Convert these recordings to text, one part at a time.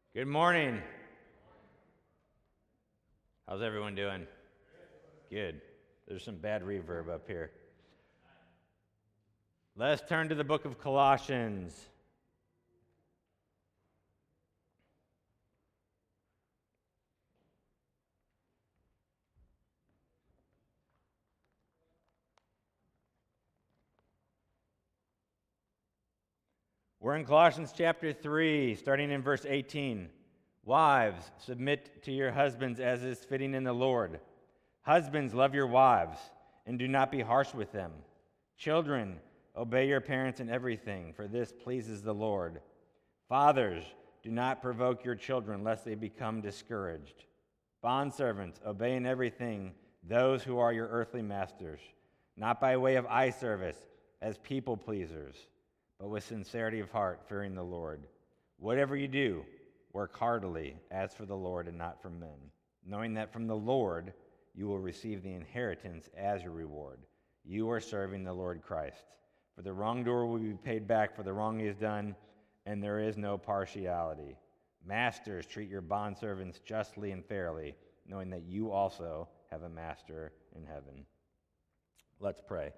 Good morning. How's everyone doing? Good. There's some bad reverb up here. Let's turn to the book of Colossians. We're in Colossians chapter 3, starting in verse 18. Wives, submit to your husbands as is fitting in the Lord. Husbands, love your wives, and do not be harsh with them. Children, obey your parents in everything, for this pleases the Lord. Fathers, do not provoke your children, lest they become discouraged. Bondservants, obey in everything those who are your earthly masters, not by way of eye service as people pleasers, but with sincerity of heart, fearing the Lord. Whatever you do, work heartily as for the Lord and not for men, knowing that from the Lord you will receive the inheritance as your reward. You are serving the Lord Christ. For the wrongdoer will be paid back for the wrong he has done, and there is no partiality. Masters, treat your bondservants justly and fairly, knowing that you also have a master in heaven. Let's pray.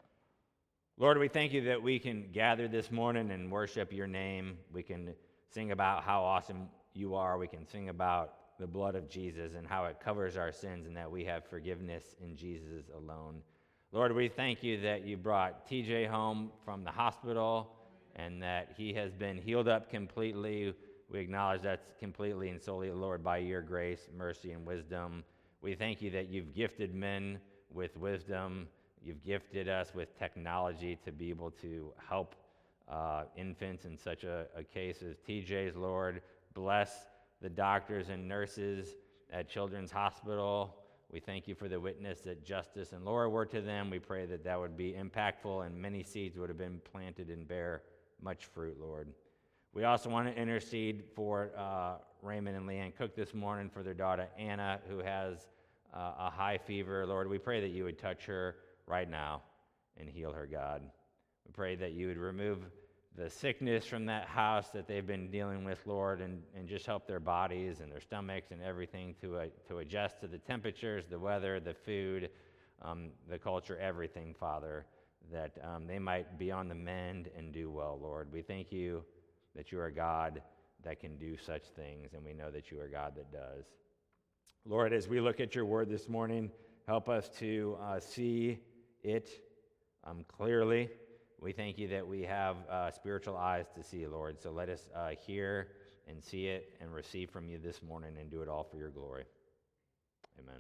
Lord, we thank you that we can gather this morning and worship your name. We can sing about how awesome you are. We can sing about the blood of Jesus and how it covers our sins and that we have forgiveness in Jesus alone. Lord, we thank you that you brought TJ home from the hospital and that he has been healed up completely. We acknowledge that's completely and solely, Lord, by your grace, mercy, and wisdom. We thank you that you've gifted men with wisdom. You've gifted us with technology to be able to help infants in such a case as TJ's, Lord. Bless the doctors and nurses at Children's Hospital. We thank you for the witness that Justice and Laura were to them. We pray that that would be impactful and many seeds would have been planted and bear much fruit, Lord. We also want to intercede for Raymond and Leanne Cook this morning for their daughter Anna, who has a high fever. Lord, we pray that you would touch her right now and heal her, God. We pray that you would remove the sickness from that house that they've been dealing with, Lord, and just help their bodies and their stomachs and everything to adjust to the temperatures, the weather, the food, the culture, everything, Father, that they might be on the mend and do well, Lord. We thank you that you are God that can do such things, and we know that you are God that does. Lord, as we look at your word this morning, help us to see it clearly. We thank you that we have spiritual eyes to see, Lord. So let us hear and see it and receive from you this morning and do it all for your glory. Amen.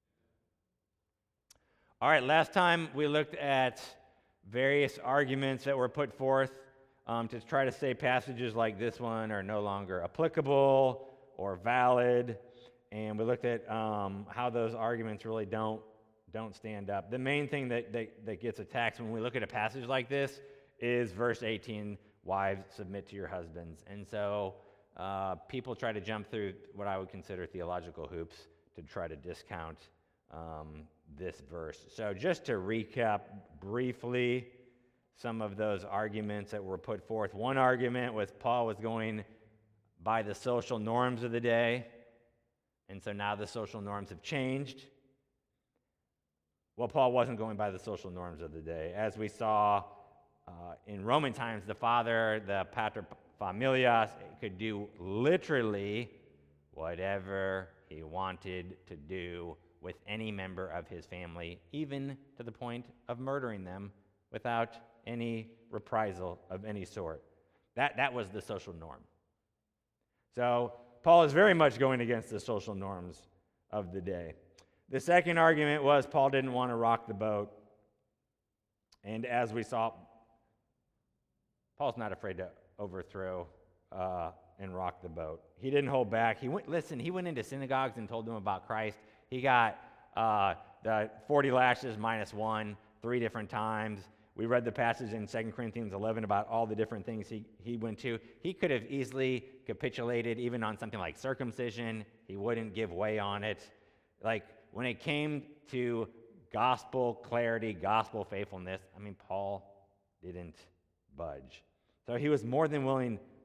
All right, last time we looked at various arguments that were put forth to try to say passages like this one are no longer applicable or valid. And we looked at how those arguments really don't stand up. The main thing that gets attacked when we look at a passage like this is verse 18, wives, submit to your husbands. And so people try to jump through what I would consider theological hoops to try to discount this verse. So just to recap briefly some of those arguments that were put forth. One argument was Paul was going by the social norms of the day, and so now the social norms have changed. Well, Paul wasn't going by the social norms of the day. As we saw in Roman times, the father, the pater familias, could do literally whatever he wanted to do with any member of his family, even to the point of murdering them without any reprisal of any sort. That was the social norm. So Paul is very much going against the social norms of the day. The second argument was Paul didn't want to rock the boat. And as we saw, Paul's not afraid to overthrow and rock the boat. He didn't hold back. He went into synagogues and told them about Christ. He got the 40 lashes minus one 3 different times. We read the passage in 2 Corinthians 11 about all the different things he went to. He could have easily capitulated even on something like circumcision. He wouldn't give way on it. Like, when it came to gospel clarity, gospel faithfulness, Paul didn't budge. So he was more than willing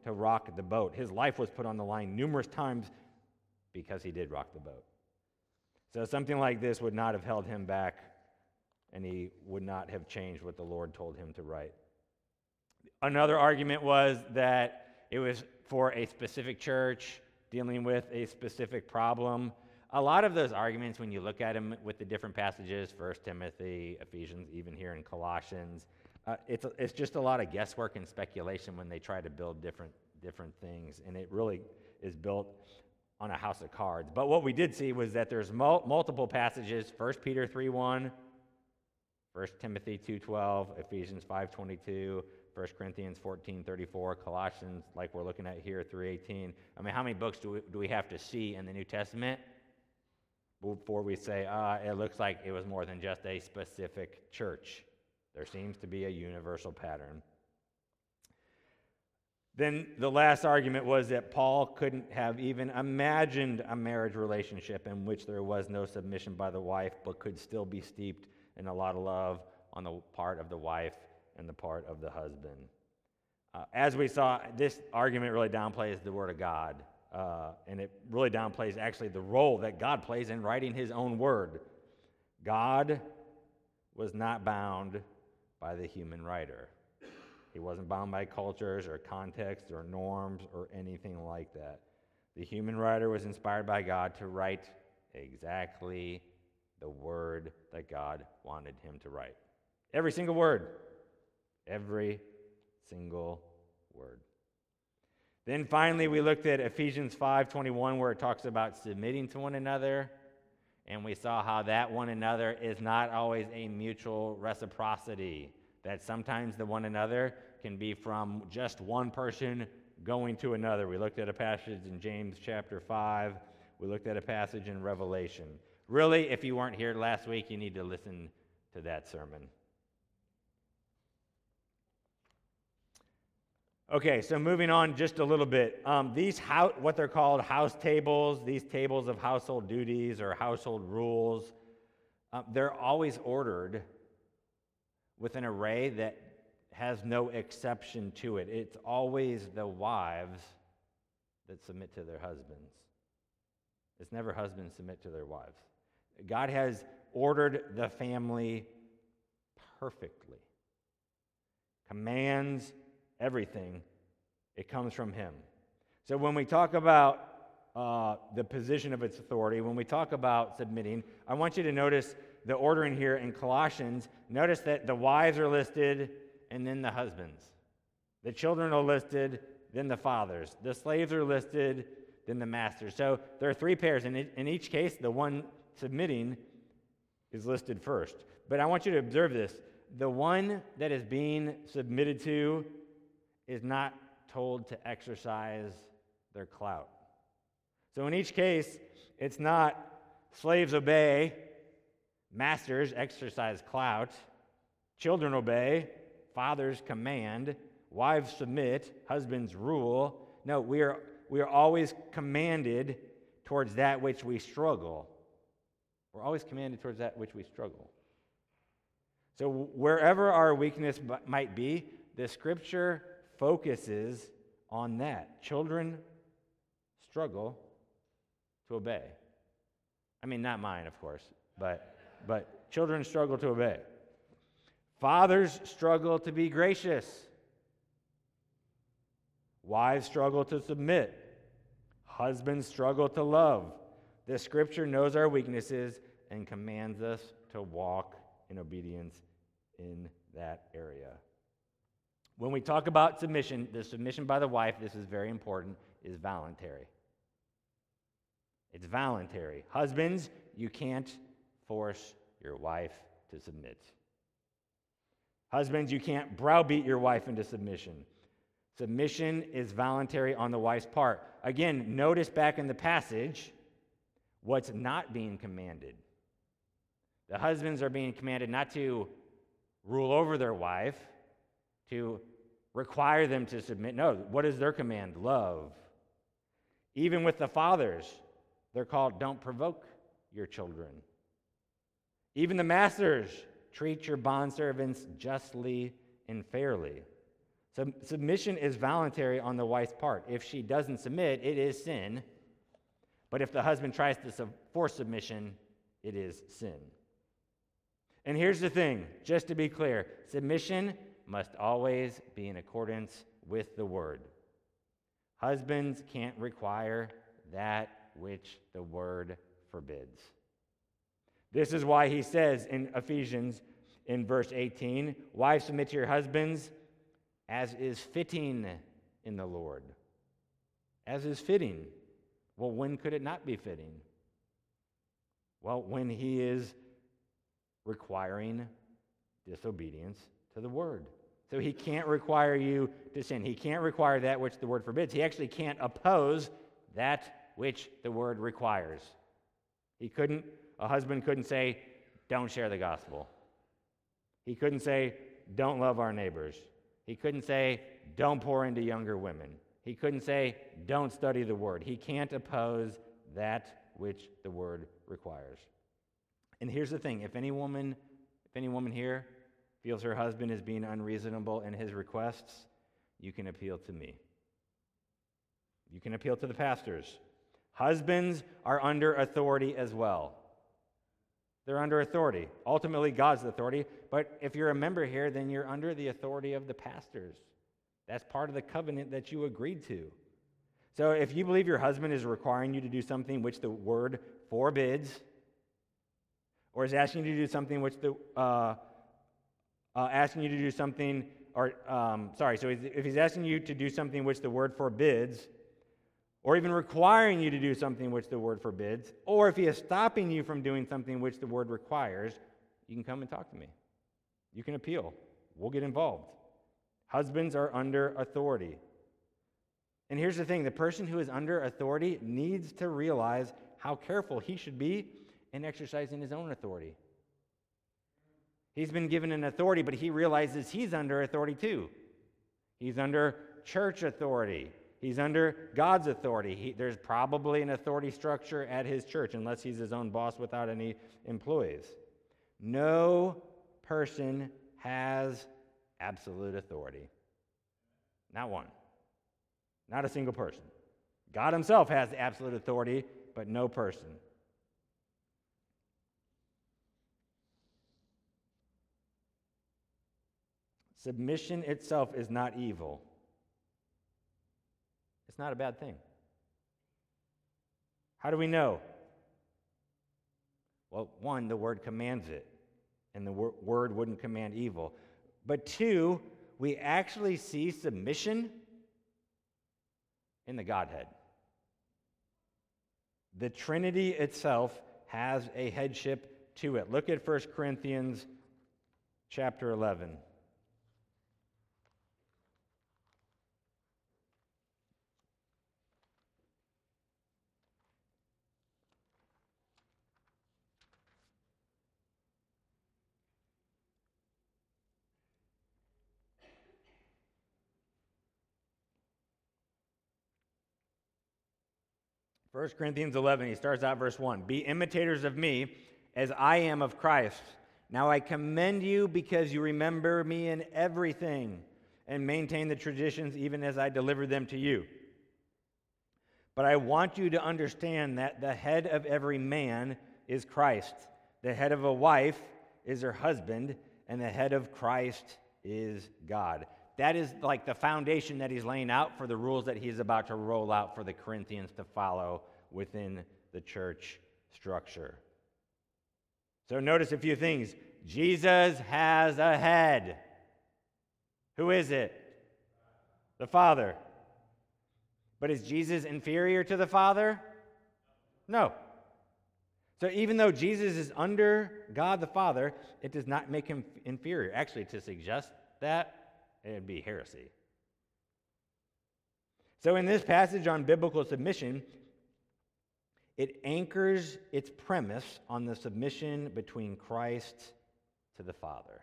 to rock the boat. His life was put on the line numerous times because he did rock the boat. So something like this would not have held him back, and he would not have changed what the Lord told him to write. Another argument was that it was for a specific church dealing with a specific problem. A lot of those arguments, when you look at them with the different passages, 1 Timothy, Ephesians, even here in Colossians, it's just a lot of guesswork and speculation when they try to build different things, and it really is built on a house of cards. But what we did see was that there's multiple passages, 1 Peter 3:1, 1 Timothy 2:12, Ephesians 5:22, 1 Corinthians 14:34, Colossians, like we're looking at here, 3:18. I mean, how many books do we have to see in the New Testament before we say, it looks like it was more than just a specific church? There seems to be a universal pattern. Then the last argument was that Paul couldn't have even imagined a marriage relationship in which there was no submission by the wife, but could still be steeped in a lot of love on the part of the wife and the part of the husband. As we saw, this argument really downplays the Word of God, and it really downplays actually the role that God plays in writing His own Word. God was not bound by the human writer. He wasn't bound by cultures or contexts or norms or anything like that. The human writer was inspired by God to write exactly the word that God wanted him to write. Every single word. Every single word. Then finally we looked at Ephesians 5:21, where it talks about submitting to one another, and we saw how that one another is not always a mutual reciprocity, that sometimes the one another can be from just one person going to another. We looked at a passage in James chapter 5. We looked at a passage in Revelation. Really, if you weren't here last week, you need to listen to that sermon. Okay, so moving on just a little bit. These what they're called house tables, these tables of household duties or household rules, they're always ordered with an array that has no exception to it. It's always the wives that submit to their husbands. It's never husbands submit to their wives. God has ordered the family perfectly. Commands everything. It comes from Him. So when we talk about the position of its authority, when we talk about submitting, I want you to notice the ordering here in Colossians. Notice that the wives are listed and then the husbands. The children are listed, then the fathers. The slaves are listed, then the masters. So there are three pairs. In each case, the one submitting is listed first. But I want you to observe this. The one that is being submitted to is not told to exercise their clout. So in each case, it's not slaves obey, masters exercise clout, children obey, fathers command, wives submit, husbands rule. No, we are always commanded towards that which we struggle. We're always commanded towards that which we struggle. So wherever our weakness might be, the Scripture focuses on that. Children struggle to obey. I mean, not mine, of course, but children struggle to obey. Fathers struggle to be gracious. Wives struggle to submit. Husbands struggle to love. The Scripture knows our weaknesses and commands us to walk in obedience in that area. When we talk about submission, the submission by the wife, this is very important, is voluntary. It's voluntary. Husbands, you can't force your wife to submit. Husbands, you can't browbeat your wife into submission. Submission is voluntary on the wife's part. Again, notice back in the passage what's not being commanded. The husbands are being commanded not to rule over their wife, to require them to submit. No, what is their command? Love. Even with the fathers, they're called, don't provoke your children. Even the masters, treat your bondservants justly and fairly. Submission is voluntary on the wife's part. If she doesn't submit, it is sin. But if the husband tries to force submission, it is sin. And here's the thing, just to be clear, submission must always be in accordance with the word. Husbands can't require that which the word forbids. This is why he says in Ephesians in verse 18, wives, submit to your husbands as is fitting in the Lord. As is fitting. Well, when could it not be fitting? Well, when he is requiring disobedience to the word. So he can't require you to sin. He can't require that which the word forbids. He actually can't oppose that which the word requires. A husband couldn't say, don't share the gospel. He couldn't say, don't love our neighbors. He couldn't say, don't pour into younger women. He couldn't say, don't study the word. He can't oppose that which the word requires. And here's the thing, if any woman here feels her husband is being unreasonable in his requests, you can appeal to me. You can appeal to the pastors. Husbands are under authority as well. They're under authority. Ultimately, God's authority. But if you're a member here, then you're under the authority of the pastors. That's part of the covenant that you agreed to. So if you believe your husband is requiring you to do something which the word forbids, or is asking you to do something which the if he's asking you to do something which the word forbids, or even requiring you to do something which the word forbids, or if he is stopping you from doing something which the word requires, you can come and talk to me. You can appeal. We'll get involved. Husbands are under authority. And here's the thing, the person who is under authority needs to realize how careful he should be in exercising his own authority. He's been given an authority, but he realizes he's under authority too. He's under church authority. He's under God's authority. There's probably an authority structure at his church, unless he's his own boss without any employees. No person has absolute authority. Not one. Not a single person. God himself has absolute authority, but no person. Submission itself is not evil. It's not a bad thing. How do we know? Well, one, the word commands it, and the word wouldn't command evil. But two, we actually see submission in the Godhead. The Trinity itself has a headship to it. Look at 1 Corinthians chapter 11. 1 Corinthians 11, he starts out verse 1. Be imitators of me as I am of Christ. Now I commend you because you remember me in everything and maintain the traditions even as I delivered them to you. But I want you to understand that the head of every man is Christ. The head of a wife is her husband, and the head of Christ is God. That is like the foundation that he's laying out for the rules that he's about to roll out for the Corinthians to follow within the church structure. So notice a few things. Jesus has a head. Who is it? The Father. But is Jesus inferior to the Father? No. So even though Jesus is under God the Father, it does not make him inferior. Actually, to suggest that, it would be heresy. So in this passage on biblical submission, it anchors its premise on the submission between Christ to the Father.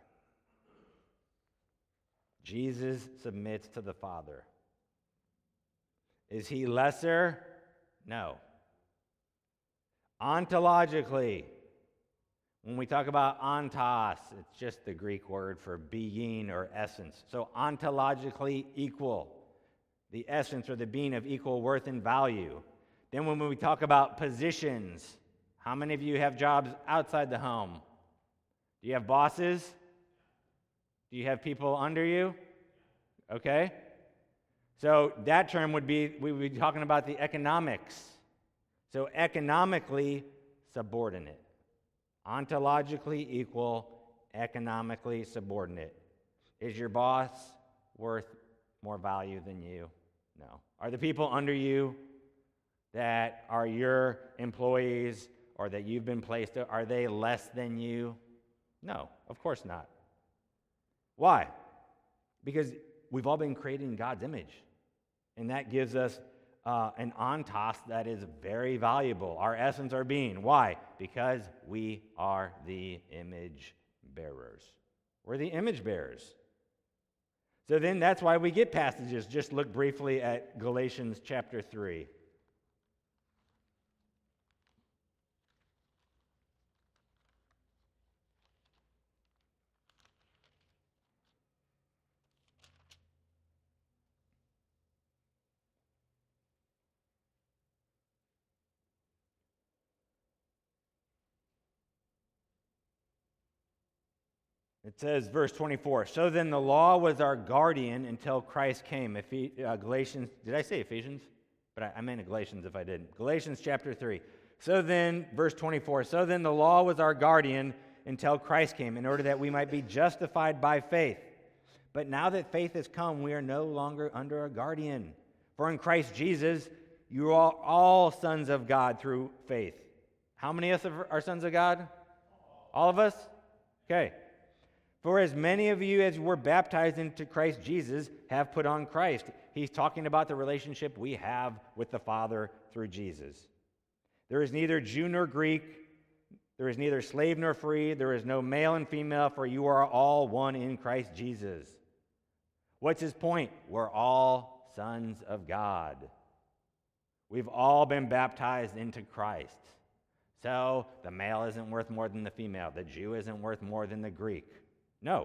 Jesus submits to the Father. Is he lesser? No. Ontologically, When we talk about ontos, it's just the Greek word for being or essence. So ontologically equal, the essence or the being of equal worth and value. Then when we talk about positions, how many of you have jobs outside the home? Do you have bosses? Do you have people under you? Okay. So that term we would be talking about the economics. So economically subordinate. Ontologically equal, economically subordinate. Is your boss worth more value than you? No. Are the people under you that are your employees or that you've been placed, are they less than you? No, of course not. Why? Because we've all been created in God's image. And that gives us an ontos that is very valuable. Our essence, our being. Why? Because we are the image bearers. We're the image bearers. So then that's why we get passages. Just look briefly at Galatians chapter 3. It says, verse 24, so then the law was our guardian until Christ came. Galatians, did I say Ephesians? But I meant Galatians if I didn't. Galatians chapter 3. So then, verse 24, so then the law was our guardian until Christ came, in order that we might be justified by faith. But now that faith has come, we are no longer under a guardian. For in Christ Jesus, you are all sons of God through faith. How many of us are sons of God? All of us? Okay. For as many of you as were baptized into Christ Jesus have put on Christ. He's talking about the relationship we have with the Father through Jesus. There is neither Jew nor Greek. There is neither slave nor free. There is no male and female, for you are all one in Christ Jesus. What's his point? We're all sons of God. We've all been baptized into Christ. So the male isn't worth more than the female. The Jew isn't worth more than the Greek. No.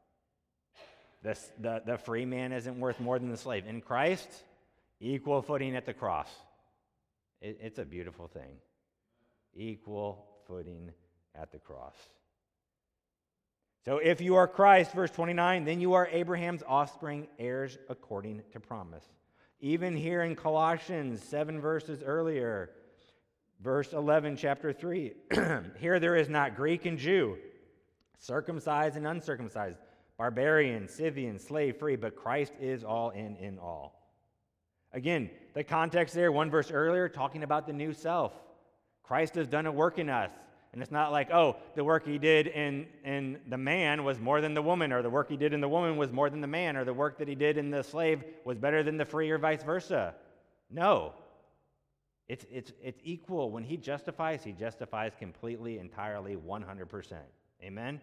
The free man isn't worth more than the slave. In Christ, equal footing at the cross. It's a beautiful thing. Equal footing at the cross. So if you are Christ, verse 29, then you are Abraham's offspring, heirs according to promise. Even here in Colossians, 7 verses earlier, verse 11, chapter 3, here there is not Greek and Jew, circumcised and uncircumcised, barbarian, Scythian, slave free, but Christ is all in all. Again, the context there, one verse earlier, talking about the new self. Christ has done a work in us. And it's not like, oh, the work he did in the man was more than the woman, or the work he did in the woman was more than the man, or the work that he did in the slave was better than the free, or vice versa. No. It's equal. When he justifies completely, entirely, 100%. Amen?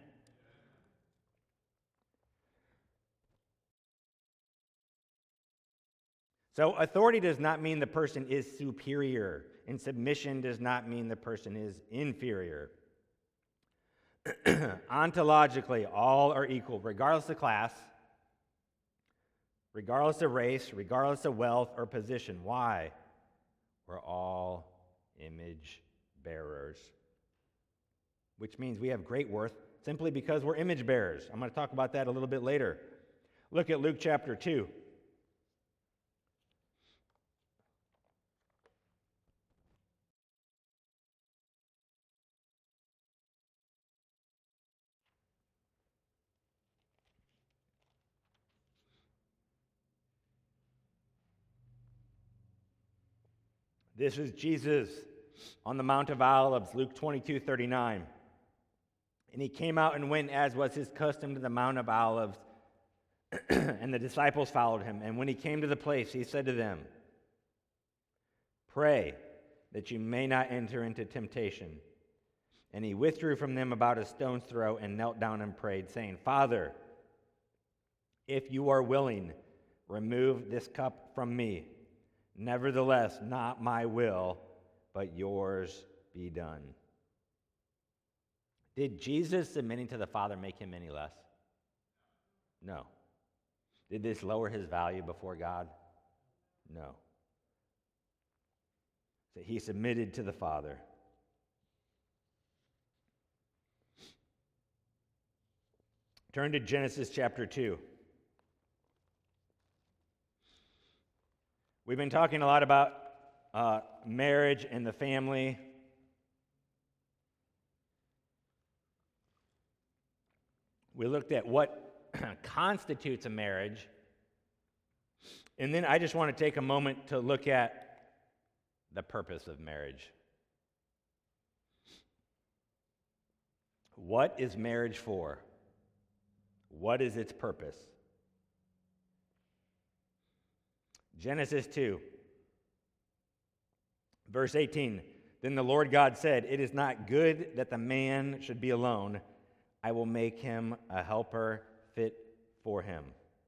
So authority does not mean the person is superior, and submission does not mean the person is inferior. Ontologically, all are equal, regardless of class, regardless of race, regardless of wealth or position. Why? We're all image bearers, which means we have great worth simply because we're image bearers. I'm going to talk about that a little bit later. Look at Luke chapter 2. This is Jesus on the Mount of Olives, Luke 22:39. And he came out and went, as was his custom, to the Mount of Olives, and the disciples followed him. And when he came to the place, he said to them, "Pray that you may not enter into temptation." And he withdrew from them about a stone's throw and knelt down and prayed, saying, "Father, if you are willing, remove this cup from me. Nevertheless, not my will, but yours be done." Did Jesus submitting to the Father make him any less? No. Did this lower his value before God? No. So he submitted to the Father. Turn to Genesis chapter 2. We've been talking a lot about marriage and the family. We looked at what constitutes a marriage. And then I just want to take a moment to look at the purpose of marriage. What is marriage for? What is its purpose? Genesis 2, verse 18. Then the Lord God said, "It is not good that the man should be alone. I will make him a helper fit for him."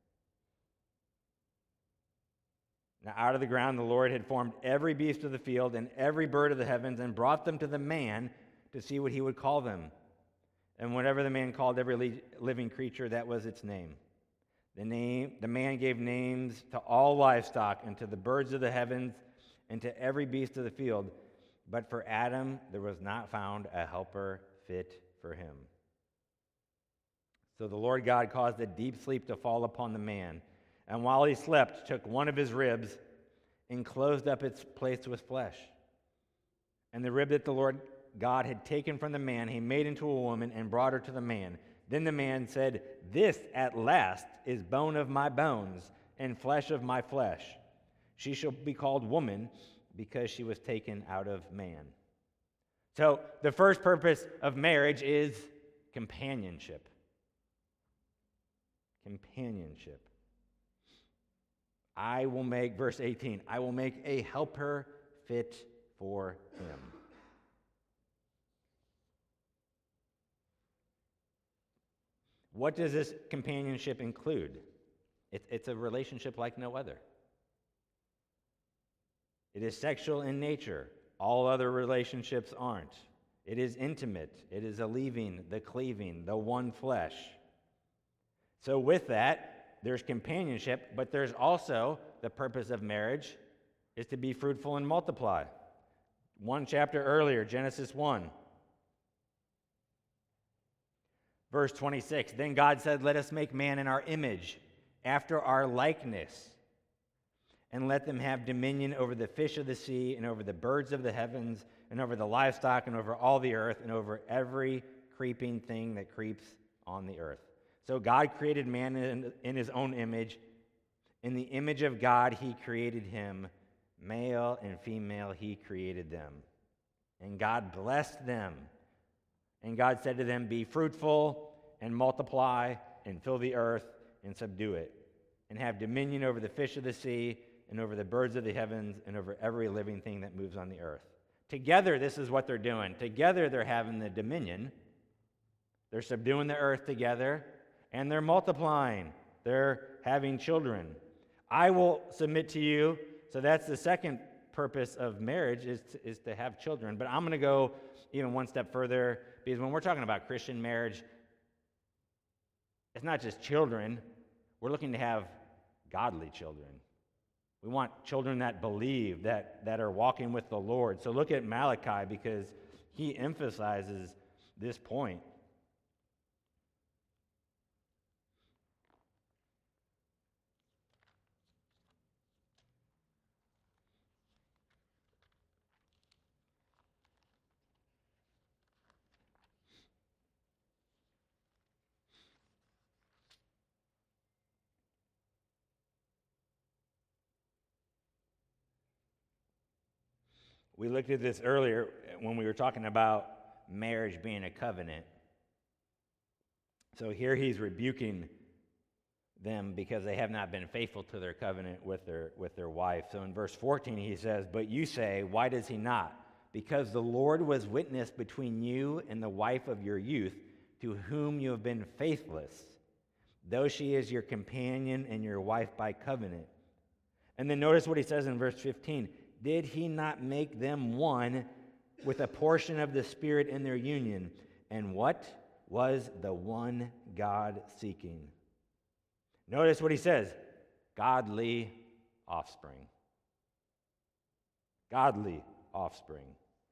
Now out of the ground the Lord had formed every beast of the field and every bird of the heavens and brought them to the man to see what he would call them. And whatever the man called every living creature, that was its name. The man gave names to all livestock and to the birds of the heavens and to every beast of the field. But for Adam there was not found a helper fit for him. So the Lord God caused a deep sleep to fall upon the man, and while he slept, took one of his ribs and closed up its place with flesh. And the rib that the Lord God had taken from the man, he made into a woman and brought her to the man. Then the man said, "This at last is bone of my bones and flesh of my flesh. She shall be called woman because she was taken out of man." So the first purpose of marriage is companionship. Companionship. I will make, verse 18, I will make a helper fit for him. What does this companionship include? It's a relationship like no other. It is sexual in nature. All other relationships aren't. It is intimate. It is a leaving, the cleaving, the one flesh. So with that, there's companionship, but there's also the purpose of marriage is to be fruitful and multiply. One chapter earlier, Genesis 1. Verse 26, then God said, "Let us make man in our image, after our likeness, and let them have dominion over the fish of the sea, and over the birds of the heavens, and over the livestock, and over all the earth, and over every creeping thing that creeps on the earth." So God created man in his own image. In the image of God he created him. Male and female he created them. And God blessed them. And God said to them, "Be fruitful and multiply and fill the earth and subdue it, and have dominion over the fish of the sea and over the birds of the heavens and over every living thing that moves on the earth." Together, this is what they're doing. Together, they're having the dominion. They're subduing the earth together, and they're multiplying. They're having children. I will submit to you. So that's the second purpose of marriage is to have children. But I'm going to go even one step further, because when we're talking about Christian marriage, it's not just children. We're looking to have godly children. We want children that believe, that are walking with the Lord. So look at Malachi, because he emphasizes this point. We looked at this earlier when we were talking about marriage being a covenant. So here he's rebuking them because they have not been faithful to their covenant with their wife. So in verse 14 he says, "But you say, why does he not? Because the Lord was witness between you and the wife of your youth, to whom you have been faithless, though she is your companion and your wife by covenant." And then notice what he says in verse 15. "Did he not make them one with a portion of the Spirit in their union? And what was the one God seeking? Notice what he says, godly offspring. Godly offspring.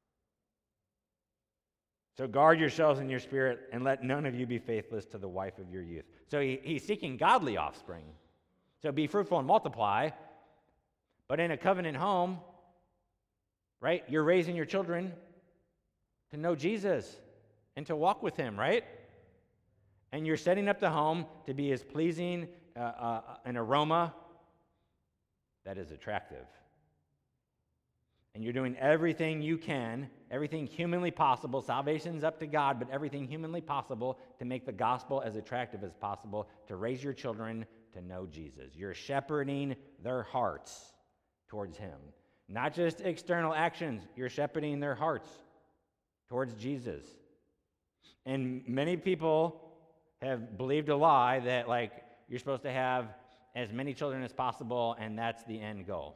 So guard yourselves in your spirit, and let none of you be faithless to the wife of your youth. So he's seeking godly offspring. So be fruitful and multiply. But in a covenant home, right, you're raising your children to know Jesus and to walk with him, right? And you're setting up the home to be as pleasing an aroma that is attractive. And you're doing everything you can, everything humanly possible. Salvation's up to God, but everything humanly possible to make the gospel as attractive as possible, to raise your children to know Jesus. You're shepherding their hearts towards him. Not just external actions, you're shepherding their hearts towards Jesus. And many people have believed a lie that, like, you're supposed to have as many children as possible, and that's the end goal.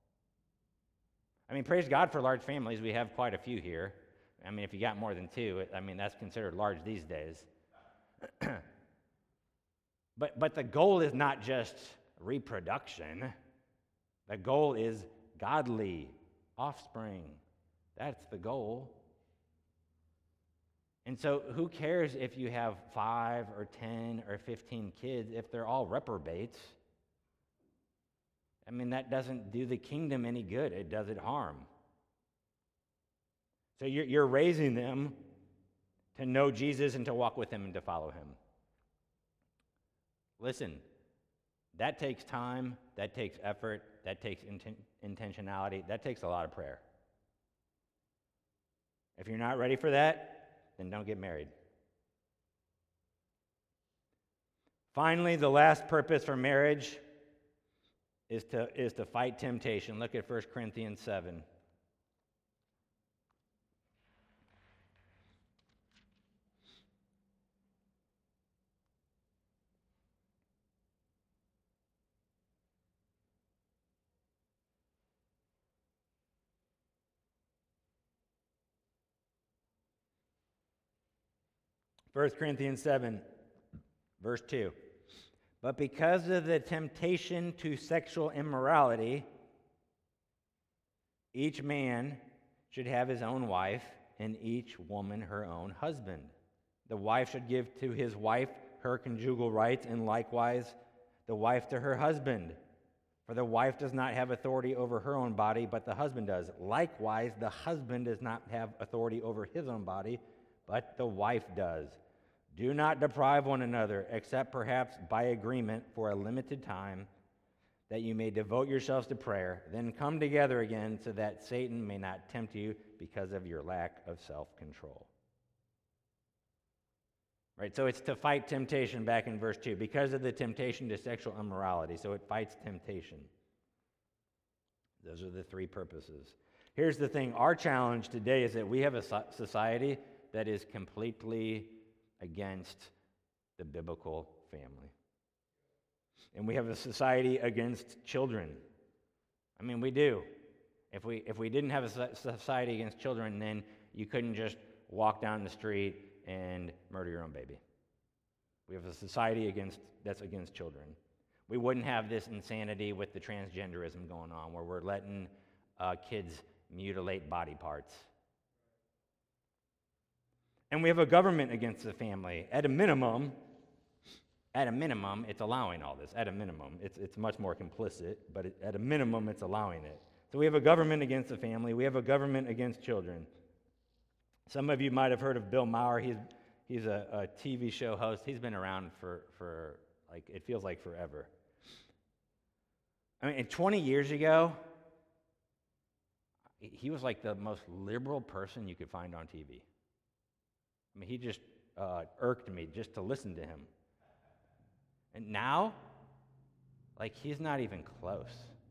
I mean, praise God for large families. We have quite a few here. I mean, if you got more than two, that's considered large these days. But the goal is not just reproduction. The goal is godly offspring. That's the goal. And so who cares if you have 5 or 10 or 15 kids if they're all reprobates? I mean, that doesn't do the kingdom any good. It does it harm. So you're raising them to know Jesus and to walk with him and to follow him. Listen, that takes time, that takes effort, that takes intentionality, that takes a lot of prayer. If you're not ready for that, then don't get married. Finally, the last purpose for marriage is to fight temptation. Look at 1 Corinthians 7. First Corinthians 7, verse 2. But because of the temptation to sexual immorality, each man should have his own wife, and each woman her own husband. The wife should give to his wife her conjugal rights, and likewise the wife to her husband. For the wife does not have authority over her own body, but the husband does. Likewise, the husband does not have authority over his own body, but the wife does. Do not deprive one another, except perhaps by agreement for a limited time, that you may devote yourselves to prayer. Then come together again, so that Satan may not tempt you because of your lack of self-control. Right, so it's to fight temptation back in verse 2, because of the temptation to sexual immorality. So it fights temptation. Those are the three purposes. Here's the thing. Our challenge today is that we have a society that is completely against the biblical family. And we have a society against children. I mean, we do. If we didn't have a society against children, then you couldn't just walk down the street and murder your own baby. We have a society that's against children. We wouldn't have this insanity with the transgenderism going on, where we're letting kids mutilate body parts. And we have a government against the family. At a minimum, it's allowing all this. At a minimum, it's much more complicit, but at a minimum, it's allowing it. So we have a government against the family. We have a government against children. Some of you might have heard of Bill Maher. He's a TV show host. He's been around for like, it feels like forever. I mean, 20 years ago, he was like the most liberal person you could find on TV. I mean, he just irked me just to listen to him. And now, like, he's not even close.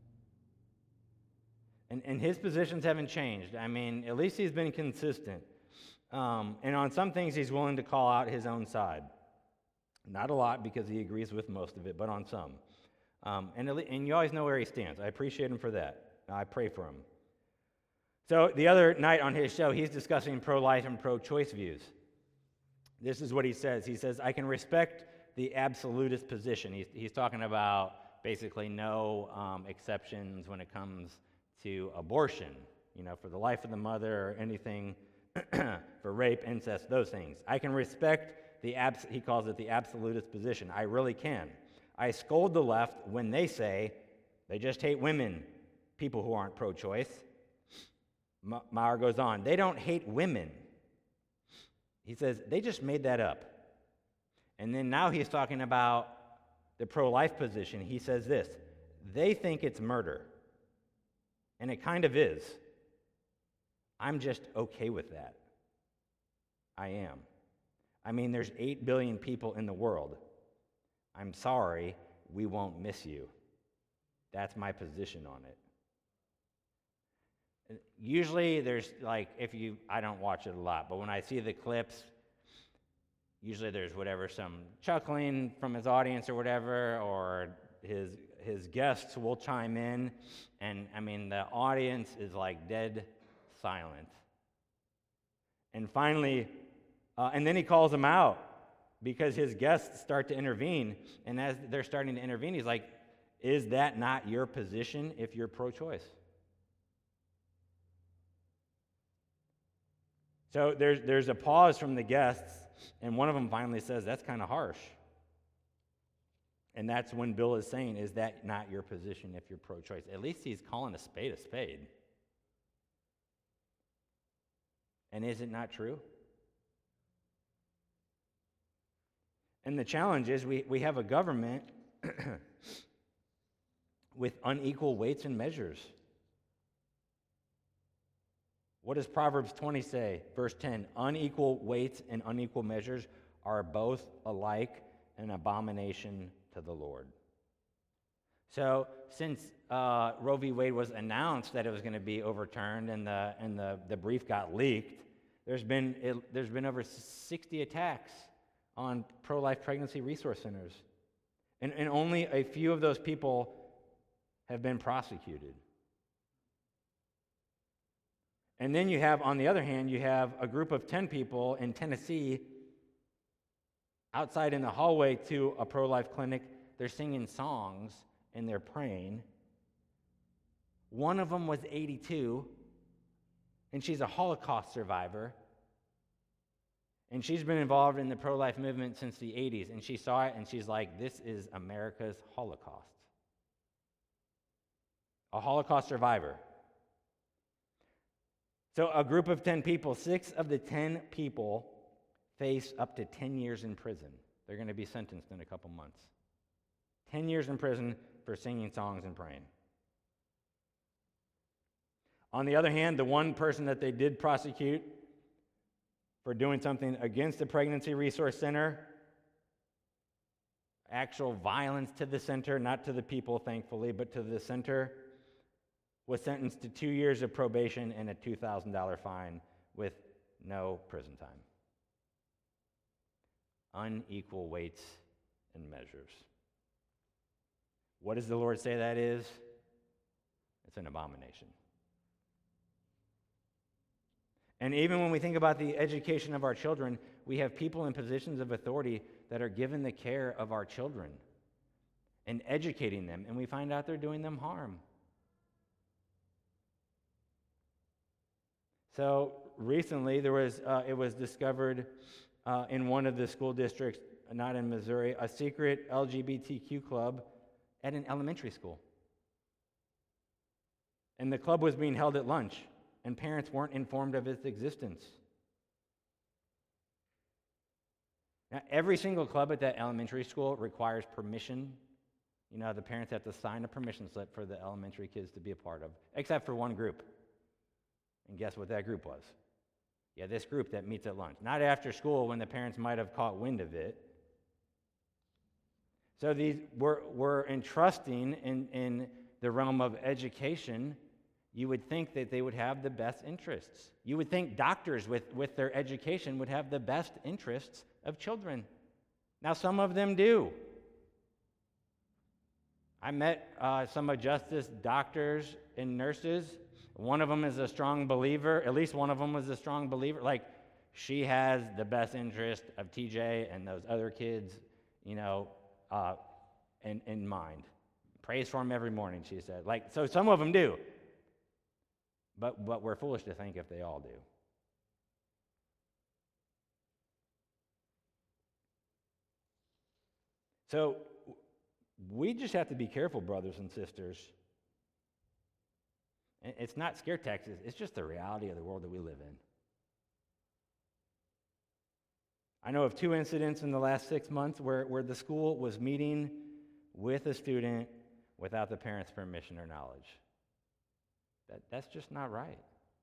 And his positions haven't changed. I mean, at least he's been consistent. And on some things, he's willing to call out his own side. Not a lot, because he agrees with most of it, but on some. And you always know where he stands. I appreciate him for that. I pray for him. So the other night on his show, he's discussing pro-life and pro-choice views. This is what he says. He says, I can respect the absolutist position. He's talking about basically no exceptions when it comes to abortion, for the life of the mother or anything for rape, incest, those things. I can respect he calls it the absolutist position. I really can. I scold the left when they say they just hate women, people who aren't pro-choice. Maurer goes on, they don't hate women. He says, they just made that up. And then now he's talking about the pro-life position. He says this, they think it's murder. And it kind of is. I'm just okay with that. I am. I mean, there's 8 billion people in the world. I'm sorry, we won't miss you. That's my position on it. Usually there's I don't watch it a lot, but when I see the clips, usually there's some chuckling from his audience or whatever, or his guests will chime in, and the audience is dead silent. And finally, and then he calls them out because his guests start to intervene, and as they're starting to intervene, he's like, is that not your position if you're pro-choice? So there's a pause from the guests, and one of them finally says, that's kind of harsh. And that's when Bill is saying, is that not your position if you're pro-choice? At least he's calling a spade a spade. And is it not true? And the challenge is we have a government with unequal weights and measures. What does Proverbs 20 say? Verse 10, unequal weights and unequal measures are both alike an abomination to the Lord. So since Roe v. Wade was announced that it was going to be overturned and the brief got leaked, there's been over 60 attacks on pro-life pregnancy resource centers. And only a few of those people have been prosecuted. And then you have, on the other hand, you have a group of 10 people in Tennessee outside in the hallway to a pro-life clinic. They're singing songs and they're praying. One of them was 82, and she's a Holocaust survivor. And she's been involved in the pro-life movement since the 80s, and she saw it, and she's like, this is America's Holocaust. A Holocaust survivor. So a group of 10 people, 6 of the 10 people face up to 10 years in prison. They're going to be sentenced in a couple months. 10 years in prison for singing songs and praying. On the other hand, the one person that they did prosecute for doing something against the Pregnancy Resource Center, actual violence to the center, not to the people, thankfully, but to the center, was sentenced to 2 years of probation and a $2,000 fine with no prison time. Unequal weights and measures. What does the Lord say that is? It's an abomination. And even when we think about the education of our children, we have people in positions of authority that are given the care of our children and educating them, and we find out they're doing them harm. So recently, it was discovered in one of the school districts, not in Missouri, a secret LGBTQ club at an elementary school. And the club was being held at lunch, and parents weren't informed of its existence. Now, every single club at that elementary school requires permission. The parents have to sign a permission slip for the elementary kids to be a part of, except for one group. And guess what that group was? Yeah, this group that meets at lunch. Not after school when the parents might have caught wind of it. So these we're entrusting in the realm of education. You would think that they would have the best interests. You would think doctors with their education would have the best interests of children. Now, some of them do. I met some of Justice doctors and nurses. One of them is a strong believer. At least one of them was a strong believer. she has the best interest of TJ and those other kids, in mind. Prays for him every morning, she said. So some of them do. But we're foolish to think if they all do. So we just have to be careful, brothers and sisters. It's not scare tactics, it's just the reality of the world that we live in. I know of 2 incidents in the last 6 months where the school was meeting with a student without the parent's permission or knowledge. That's just not right.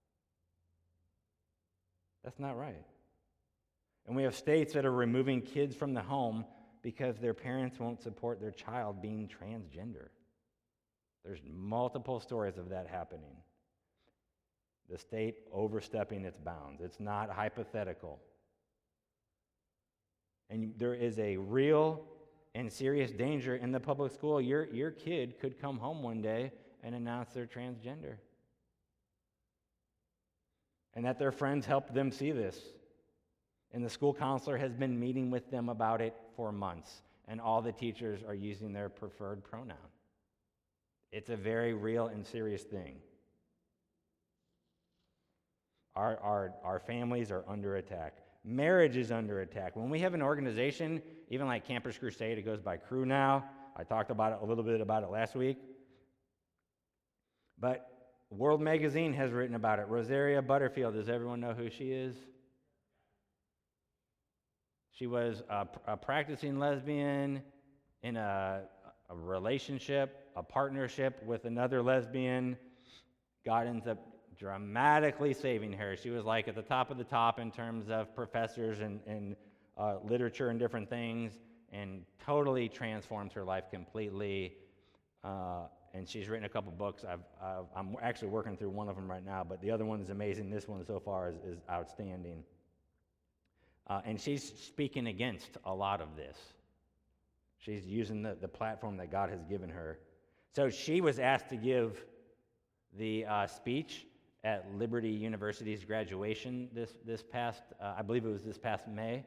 That's not right. And we have states that are removing kids from the home because their parents won't support their child being transgender. There's multiple stories of that happening. The state overstepping its bounds. It's not hypothetical. And there is a real and serious danger in the public school. Your kid could come home one day and announce they're transgender. And that their friends helped them see this. And the school counselor has been meeting with them about it for months. And all the teachers are using their preferred pronoun. It's a very real and serious thing. Our families are under attack. Marriage is under attack. When we have an organization, even like Campus Crusade, it goes by Cru now. I talked about it a little bit about it last week. But World Magazine has written about it. Rosaria Butterfield, does everyone know who she is? She was a practicing lesbian in a relationship, a partnership with another lesbian. God ends up dramatically saving her. She was like at the top of the top in terms of professors and literature and different things, and totally transformed her life completely. And she's written a couple books. I'm actually working through one of them right now, but the other one is amazing. This one so far is outstanding. And she's speaking against a lot of this. She's using the platform that God has given her. So she was asked to give the speech at Liberty University's graduation this past, I believe it was this past May.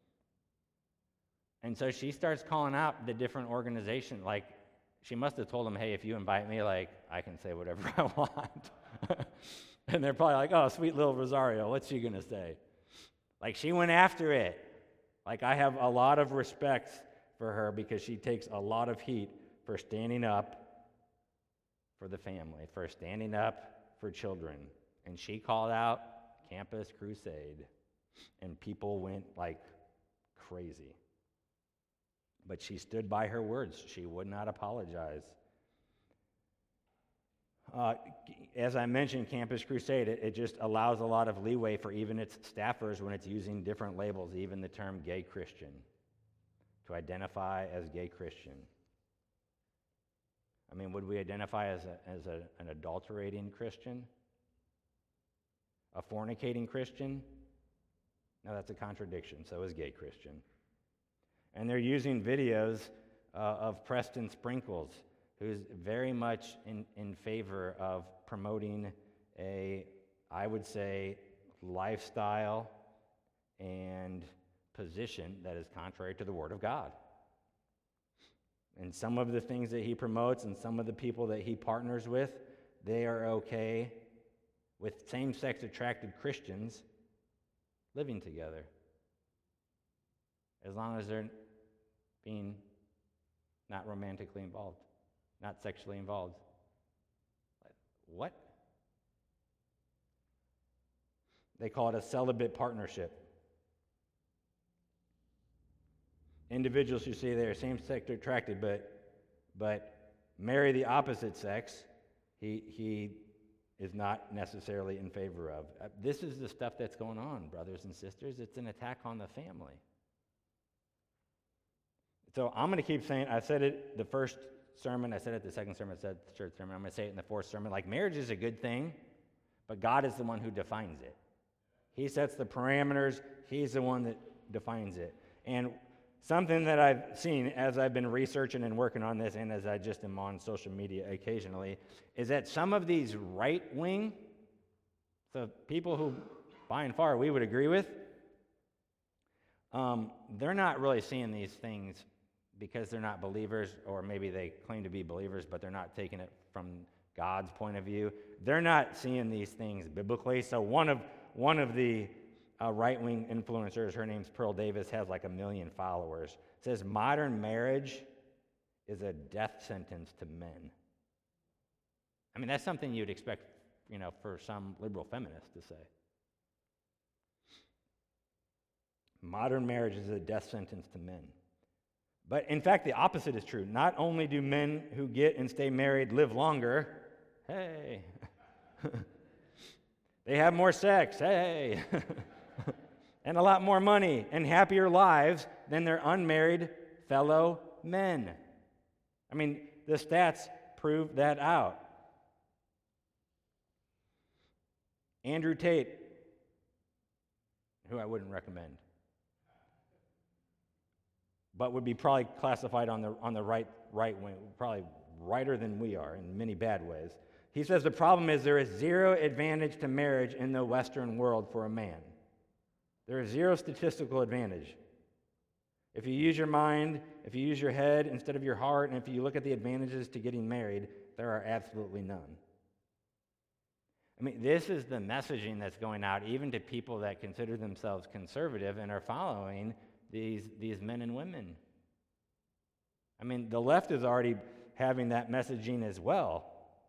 And so she starts calling out the different organizations. Like, she must have told them, hey, if you invite me, like, I can say whatever I want. And they're probably like, oh, sweet little Rosario, what's she going to say? Like, she went after it. Like, I have a lot of respect for her because she takes a lot of heat for standing up for the family, for standing up for children. And she called out Campus Crusade, and people went like crazy. But she stood by her words. She would not apologize. As I mentioned, Campus Crusade, it just allows a lot of leeway for even its staffers when it's using different labels, even the term gay Christian, to identify as gay Christian. I mean, would we identify as an adulterating Christian? A fornicating Christian? No, that's a contradiction. So is gay Christian. And they're using videos of Preston Sprinkles, who's very much in favor of promoting I would say, lifestyle and position that is contrary to the Word of God. And some of the things that he promotes and some of the people that he partners with, they are okay with same-sex attracted Christians living together, as long as they're being not romantically involved, not sexually involved. What? They call it a celibate partnership. Individuals who say they are same-sex attracted but marry the opposite sex, he is not necessarily in favor of. This is the stuff that's going on, brothers and sisters. It's an attack on the family. So I'm going to keep saying, I said it the first sermon, I said it the second sermon, I said it the third sermon, I'm going to say it in the fourth sermon. Like, marriage is a good thing, but God is the one who defines it. He sets the parameters. He's the one that defines it. And something that I've seen as I've been researching and working on this, and as I just am on social media occasionally, is that some of these right-wing, so people who by and far we would agree with, they're not really seeing these things because they're not believers, or maybe they claim to be believers, but they're not taking it from God's point of view. They're not seeing these things biblically. So one of the right-wing influencers, her name's Pearl Davis, has like 1 million followers, says modern marriage is a death sentence to men. I mean, that's something you'd expect, for some liberal feminists to say. Modern marriage is a death sentence to men. But in fact, the opposite is true. Not only do men who get and stay married live longer, hey, they have more sex, hey, and a lot more money and happier lives than their unmarried fellow men. I mean, the stats prove that out. Andrew Tate, who I wouldn't recommend, but would be probably classified on the right wing, probably righter than we are in many bad ways. He says the problem is there is zero advantage to marriage in the Western world for a man. There is zero statistical advantage. If you use your mind, if you use your head instead of your heart, and if you look at the advantages to getting married, there are absolutely none. I mean, this is the messaging that's going out even to people that consider themselves conservative and are following these men and women. I mean, the left is already having that messaging as well.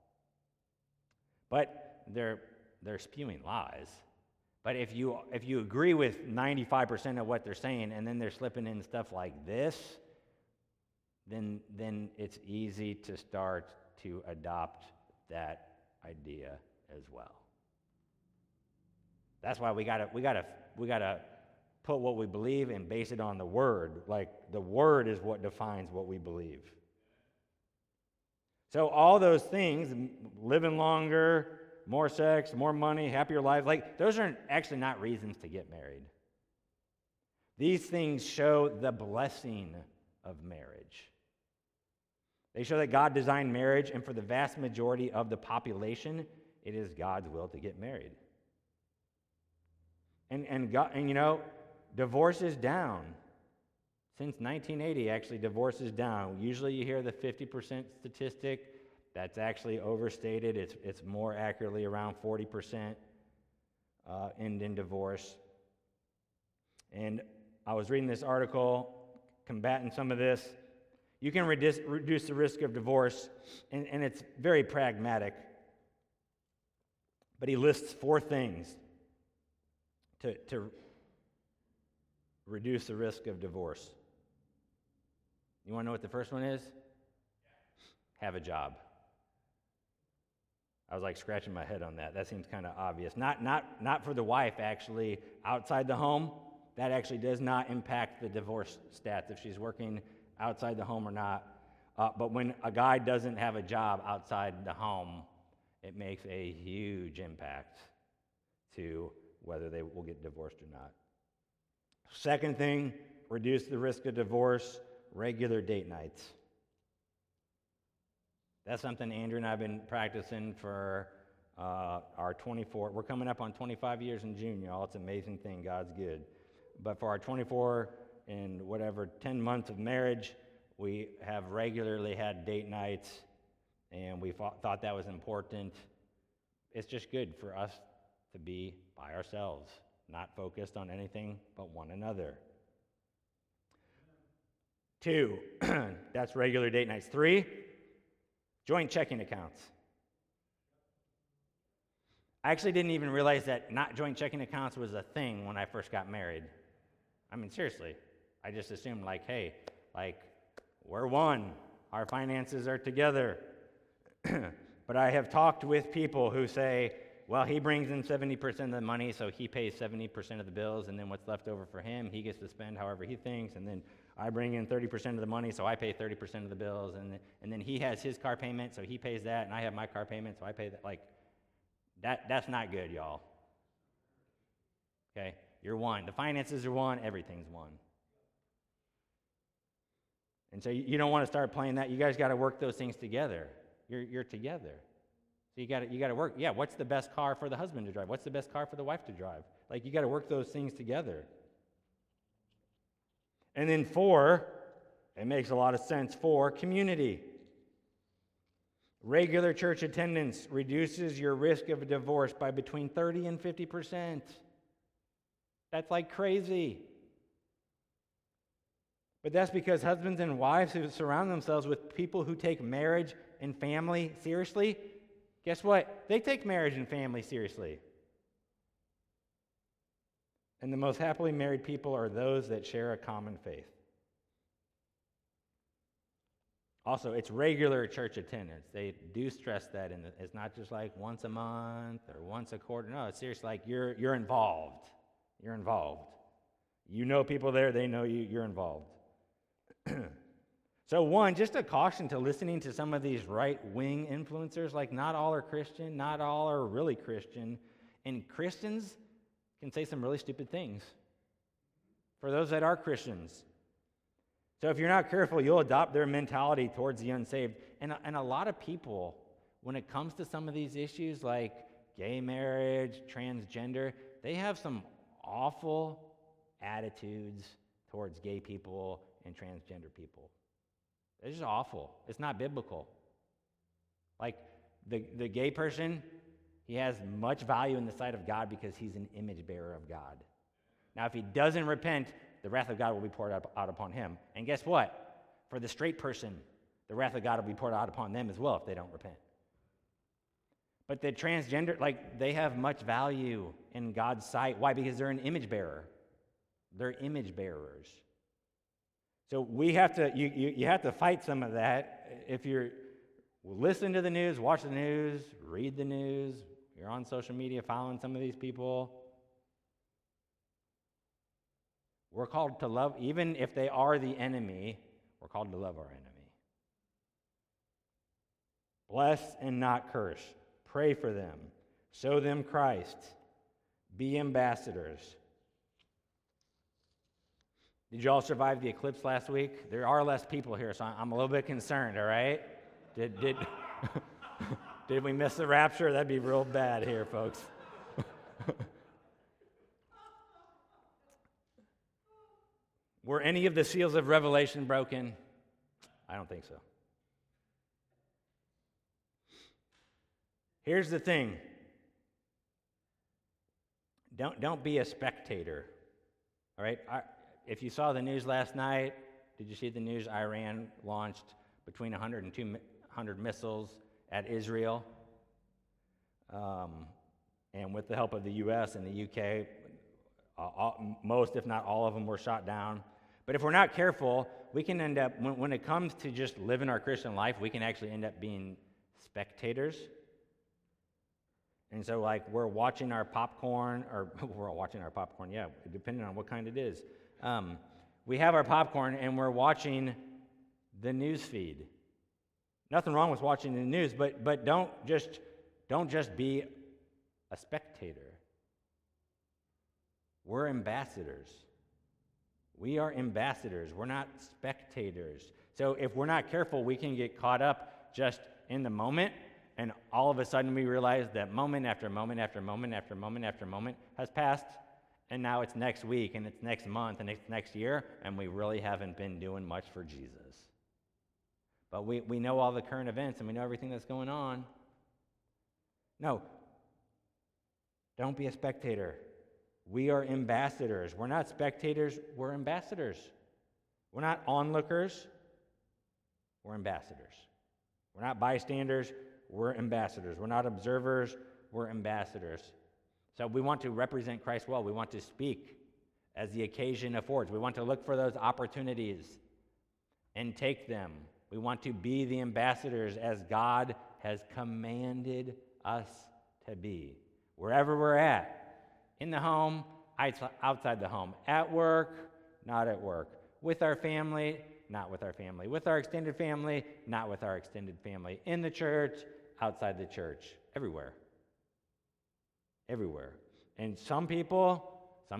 But they're spewing lies. But if you agree with 95% of what they're saying, and then they're slipping in stuff like this, then it's easy to start to adopt that idea as well. That's why we gotta put what we believe and base it on the Word. Like, the Word is what defines what we believe. So all those things, living longer, more sex, more money, happier lives, like, those are actually not reasons to get married. These things show the blessing of marriage. They show that God designed marriage, and for the vast majority of the population, it is God's will to get married. And divorce is down. Since 1980, actually, divorce is down. Usually you hear the 50% statistic. That's actually overstated. It's more accurately around 40% end in divorce. And I was reading this article, combating some of this. You can reduce the risk of divorce, and it's very pragmatic. But he lists 4 things to reduce the risk of divorce. You want to know what the first one is? Have a job. I was like scratching my head on that. That seems kind of obvious. Not for the wife, actually, outside the home. That actually does not impact the divorce stats if she's working outside the home or not. But when a guy doesn't have a job outside the home, it makes a huge impact to whether they will get divorced or not. Second thing, reduce the risk of divorce, regular date nights. That's something Andrew and I have been practicing for our 24. We're coming up on 25 years in June, y'all. It's an amazing thing. God's good. But for our 24 and 10 months of marriage, we have regularly had date nights, and we thought that was important. It's just good for us to be by ourselves, not focused on anything but one another. 2, that's regular date nights. 3, joint checking accounts. I actually didn't even realize that not joint checking accounts was a thing when I first got married. I mean, seriously. I just assumed, hey, we're one. Our finances are together. But I have talked with people who say, well, he brings in 70% of the money, so he pays 70% of the bills, and then what's left over for him, he gets to spend however he thinks, and then I bring in 30% of the money, so I pay 30% of the bills, and then he has his car payment, so he pays that, and I have my car payment, so I pay that. That's not good, y'all. Okay? You're one. The finances are one. Everything's one. And so you don't want to start playing that. You guys got to work those things together. You're together. So you got to work. Yeah, what's the best car for the husband to drive? What's the best car for the wife to drive? You got to work those things together. And then 4, it makes a lot of sense, 4, community. Regular church attendance reduces your risk of a divorce by between 30 and 50%. That's like crazy. But that's because husbands and wives who surround themselves with people who take marriage and family seriously, guess what? They take marriage and family seriously. And the most happily married people are those that share a common faith. Also, it's regular church attendance. They do stress that, and it's not just like once a month or once a quarter. No, it's seriously like you're involved. You're involved. You know people there, they know you, you're involved. So 1, just a caution to listening to some of these right-wing influencers. Like, not all are Christian, not all are really Christian, and Christians can say some really stupid things for those that are Christians. So if you're not careful, you'll adopt their mentality towards the unsaved. And a lot of people, when it comes to some of these issues like gay marriage, transgender, they have some awful attitudes towards gay people and transgender people. It's just awful. It's not biblical. Like, the gay person, he has much value in the sight of God because he's an image bearer of God. Now, if he doesn't repent, the wrath of God will be poured out upon him. And guess what? For the straight person, the wrath of God will be poured out upon them as well if they don't repent. But the transgender, like, they have much value in God's sight. Why? Because they're an image bearer. They're image bearers. So we have to, you have to fight some of that. If you're listening to the news, watch the news, read the news, you're on social media following some of these people, we're called to love, even if they are the enemy, we're called to love our enemy. Bless and not curse. Pray for them. Show them Christ. Be ambassadors. Did you all survive the eclipse last week? There are less people here, so I'm a little bit concerned, all right? Did we miss the rapture? That'd be real bad here, folks. Were any of the seals of Revelation broken? I don't think so. Here's the thing. Don't be a spectator. All right? If you saw the news last night, did you see the news? Iran launched between 100 and 200 missiles at Israel. And with the help of the U.S. and the U.K., most, if not all of them, were shot down. But if we're not careful, we can end up, when it comes to just living our Christian life, we can actually end up being spectators. And so, like, we're watching our popcorn, or we're watching our popcorn, yeah, depending on what kind it is. We have our popcorn, and we're watching the news feed. Nothing wrong with watching the news, but don't just be a spectator. We're ambassadors. We are ambassadors. We're not spectators. So if we're not careful, we can get caught up just in the moment, and all of a sudden we realize that moment after moment after moment after moment after moment has passed, and now it's next week, and it's next month, and it's next year, and we really haven't been doing much for Jesus. But we know all the current events, and we know everything that's going on. No. Don't be a spectator. We are ambassadors. We're not spectators, we're ambassadors. We're not onlookers, we're ambassadors. We're not bystanders, we're ambassadors. We're not observers, we're ambassadors. So we want to represent Christ well. We want to speak as the occasion affords. We want to look for those opportunities and take them. We want to be the ambassadors as God has commanded us to be. Wherever we're at. In the home, outside the home. At work, not at work. With our family, not with our family. With our extended family, not with our extended family. In the church, outside the church. Everywhere. Everywhere. And some people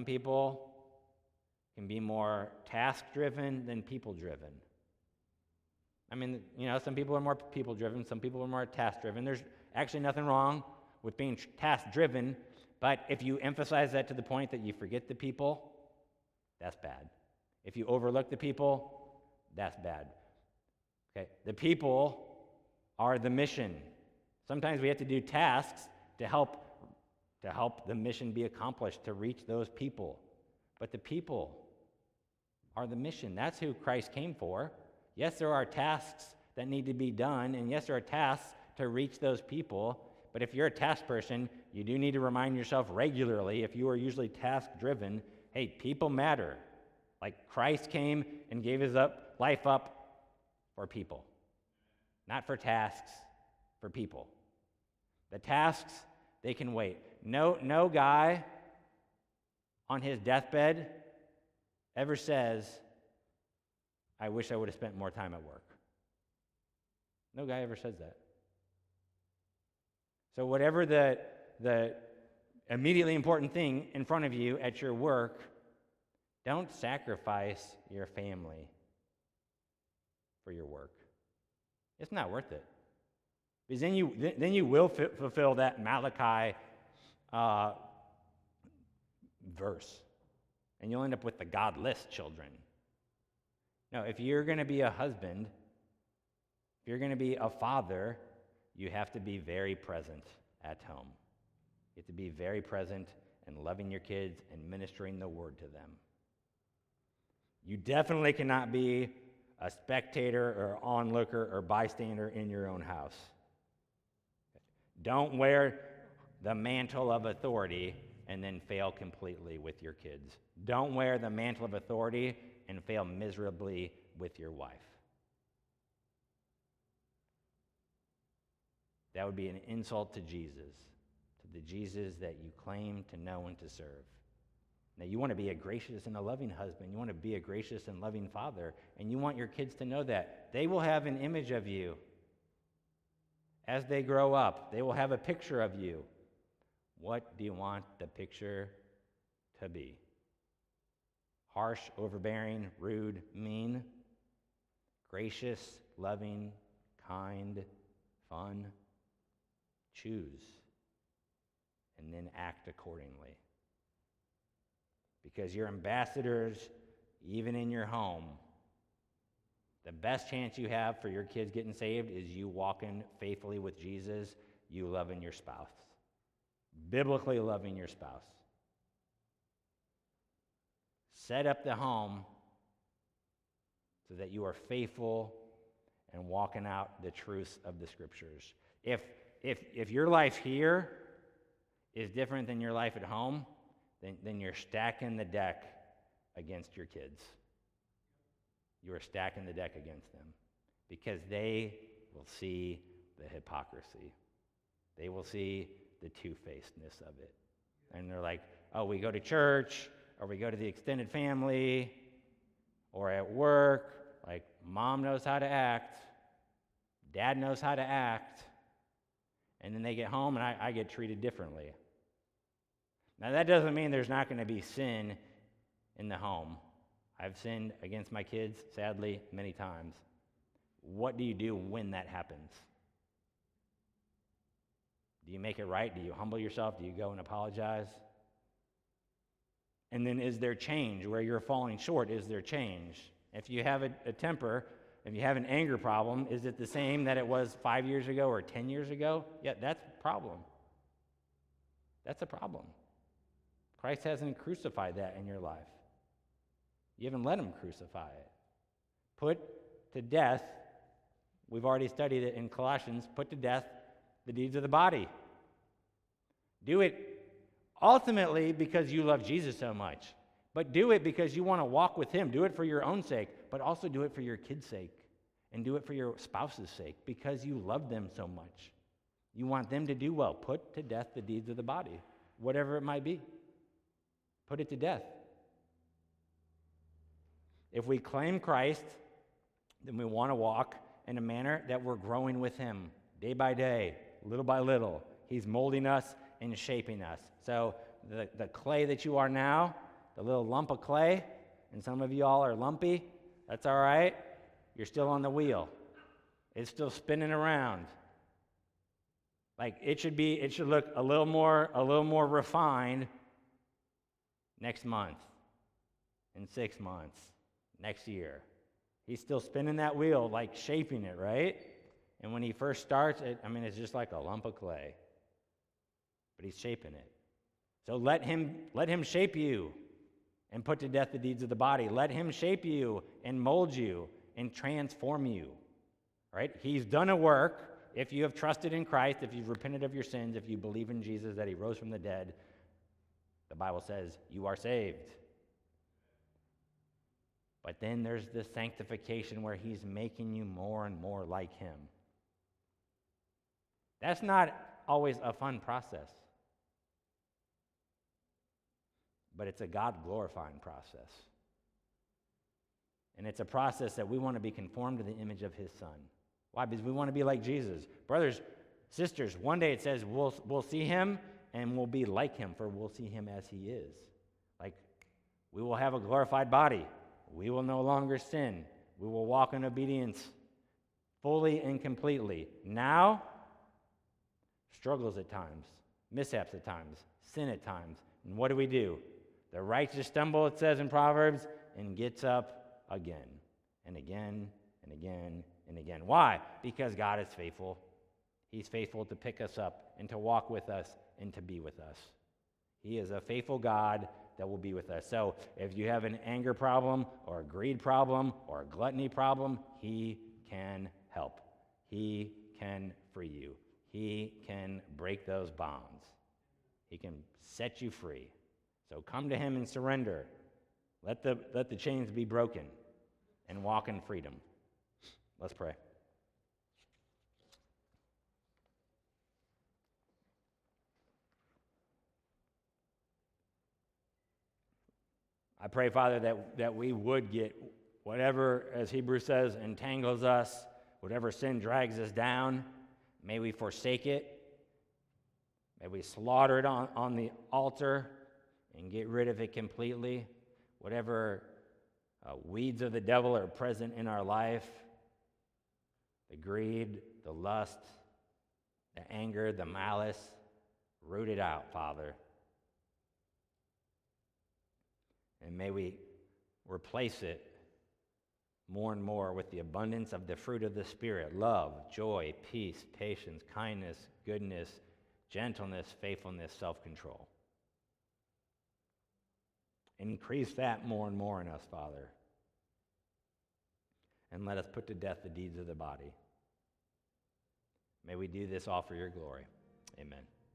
can be more task-driven than people-driven. I mean, some people are more people-driven, some people are more task-driven. There's actually nothing wrong with being task-driven, but if you emphasize that to the point that you forget the people, that's bad. If you overlook the people, that's bad. Okay? The people are the mission. Sometimes we have to do tasks to help the mission be accomplished, to reach those people. But the people are the mission. That's who Christ came for. Yes, there are tasks that need to be done, and yes, there are tasks to reach those people. But if you're a task person, you do need to remind yourself regularly, if you are usually task-driven, hey, people matter. Like Christ came and gave his life up for people. Not for tasks, for people. The tasks, they can wait. No guy on his deathbed ever says, I wish I would have spent more time at work. No guy ever says that. So whatever the immediately important thing in front of you at your work, don't sacrifice your family for your work. It's not worth it. Because then you will fulfill that Malachi verse. And you'll end up with the godless children. No, if you're going to be a husband, if you're going to be a father, you have to be very present at home. You have to be very present and loving your kids and ministering the word to them. You definitely cannot be a spectator or onlooker or bystander in your own house. Don't wear the mantle of authority and then fail completely with your kids. Don't wear the mantle of authority and fail miserably with your wife. That would be an insult to Jesus, to the Jesus that you claim to know and to serve. Now, you want to be a gracious and a loving husband. You want to be a gracious and loving father. And you want your kids to know that. They will have an image of you. As they grow up, they will have a picture of you. What do you want the picture to be? Harsh, overbearing, rude, mean? Gracious, loving, kind, fun? Choose, and then act accordingly. Because you're ambassadors, even in your home. The best chance you have for your kids getting saved is you walking faithfully with Jesus, you loving your spouse. Biblically loving your spouse. Set up the home so that you are faithful and walking out the truths of the Scriptures. If your life here is different than your life at home, then you're stacking the deck against your kids. You are stacking the deck against them because they will see the hypocrisy. They will see the two-facedness of it. And they're like, oh, we go to church, or we go to the extended family, or at work, like mom knows how to act, dad knows how to act, and then they get home and I get treated differently. Now, that doesn't mean there's not going to be sin in the home. I've sinned against my kids, sadly, many times. What do you do when that happens? Do you make it right? Do you humble yourself? Do you go and apologize? And then is there change? Where you're falling short, is there change? If you have a temper, if you have an anger problem, is it the same that it was 5 years ago or 10 years ago? Yeah, that's a problem. That's a problem. Christ hasn't crucified that in your life. You haven't let him crucify it. Put to death, we've already studied it in Colossians, put to death the deeds of the body. Do it ultimately because you love Jesus so much, but do it because you want to walk with him. Do it for your own sake, but also do it for your kids' sake, and do it for your spouse's sake because you love them so much. You want them to do well. Put to death the deeds of the body, whatever it might be. Put it to death. If we claim Christ, then we want to walk in a manner that we're growing with him day by day, little by little. He's molding us and shaping us. So the clay that you are now, the little lump of clay, and some of you all are lumpy, that's all right. You're still on the wheel. It's still spinning around. Like it should look a little more refined next month, in 6 months, next year. He's still spinning that wheel, like shaping it, right? And when he first starts, it's just like a lump of clay. But he's shaping it. So let him shape you and put to death the deeds of the body. Let him shape you and mold you and transform you, right? He's done a work. If you have trusted in Christ, if you've repented of your sins, if you believe in Jesus, that he rose from the dead, the Bible says you are saved. But then there's this sanctification where he's making you more and more like him. That's not always a fun process. But it's a God-glorifying process. And it's a process that we want to be conformed to the image of his Son. Why? Because we want to be like Jesus. Brothers, sisters, one day it says we'll see him and we'll be like him, for we'll see him as he is. Like, we will have a glorified body. We will no longer sin. We will walk in obedience fully and completely. Now, struggles at times, mishaps at times, sin at times. And what do? The righteous stumble, it says in Proverbs, and gets up again and again and again and again. Why? Because God is faithful. He's faithful to pick us up and to walk with us and to be with us. He is a faithful God that will be with us. So if you have an anger problem or a greed problem or a gluttony problem, he can help. He can free you. He can break those bonds. He can set you free. So come to him and surrender. Let the chains be broken and walk in freedom. Let's pray. I pray, Father, that we would get whatever, as Hebrews says, entangles us, whatever sin drags us down, may we forsake it. May we slaughter it on the altar and get rid of it completely. Whatever weeds of the devil are present in our life, the greed, the lust, the anger, the malice, root it out, Father. And may we replace it more and more with the abundance of the fruit of the Spirit: love, joy, peace, patience, kindness, goodness, gentleness, faithfulness, self-control. Increase that more and more in us, Father. And let us put to death the deeds of the body. May we do this all for your glory. Amen.